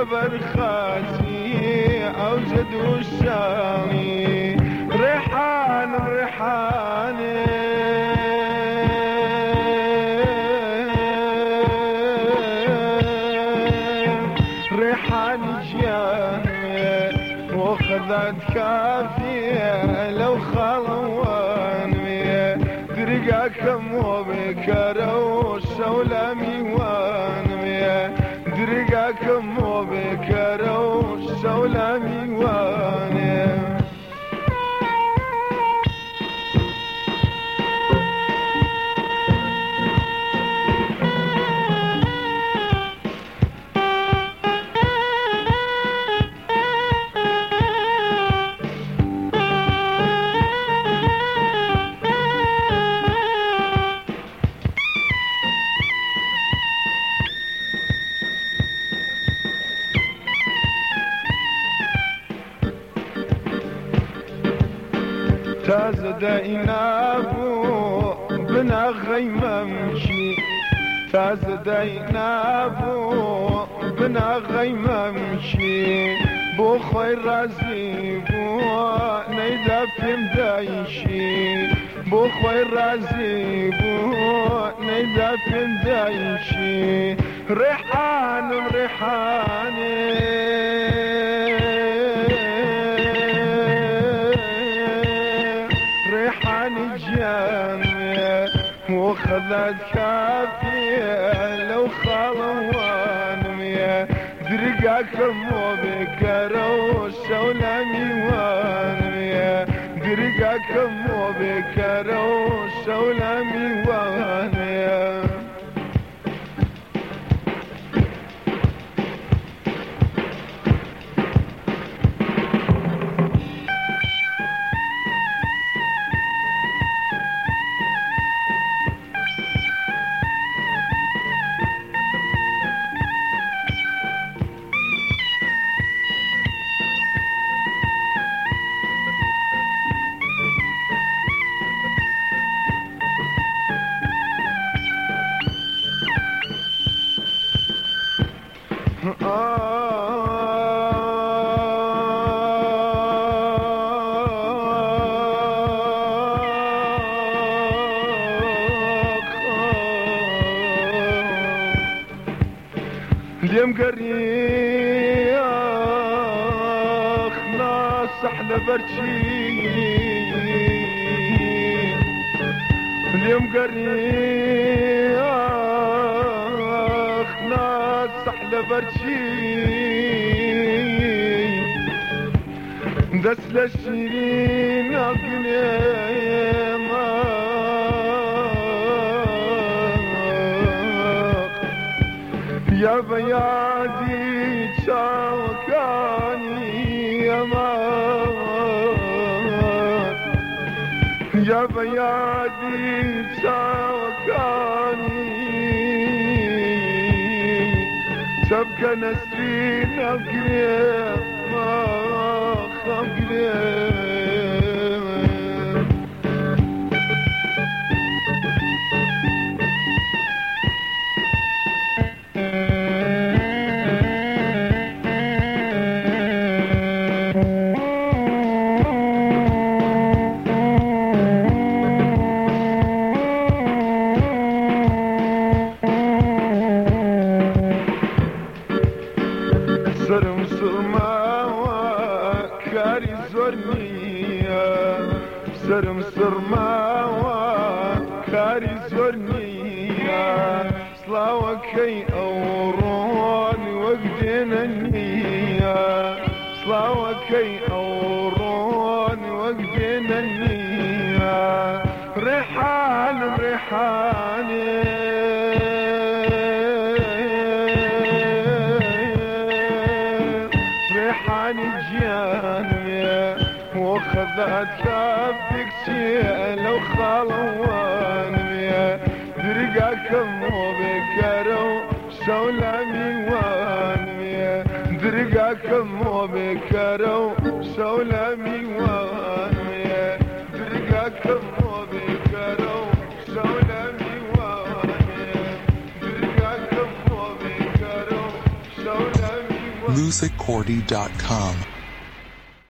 جبل خاسي أوجد والشامي ريحان ريحان ريحان جاني وخذت كافية لو خلواني درقاكم وبكروا الشولة ميواني درقاكم وبكروا الشولة ميواني تازدينابو بنا غيمة مشي تازدينابو بنا غيمة مشي بو خير رازي بو نيدا في مدايشي بو خير رازي بو نيدا في مدايشي ريحان ريحاني وخذت كافية لو خلوانمية درقاكم وبكروا الشولة ميوانمية درقاكم وبكروا الشولة ميوانمية اليوم قريخ ناس احلى برشي اليوم قريخ ناس احلى برشي دس للشيرين اقليمه يا بيادي تشاوكاني يا مان يا بيادي تشاوكاني تبقى نسرين أقريب ما خقريب سرم سرما كاري زورنيا سرم سرما كاري زورنيا صلاوكي أورون وقدنا النية صلاوكي أورون وقدنا النية ريحان ريحاني ريحان الجانية وخذت كافك شيء لو خلوانية درقاكم وبكروا شولة ميوانية درقاكم وبكروا شولة ميوانية درقاكم وبكروا شولة ميوانية درقاكم وبكروا شولة ميوانية musiccordy.com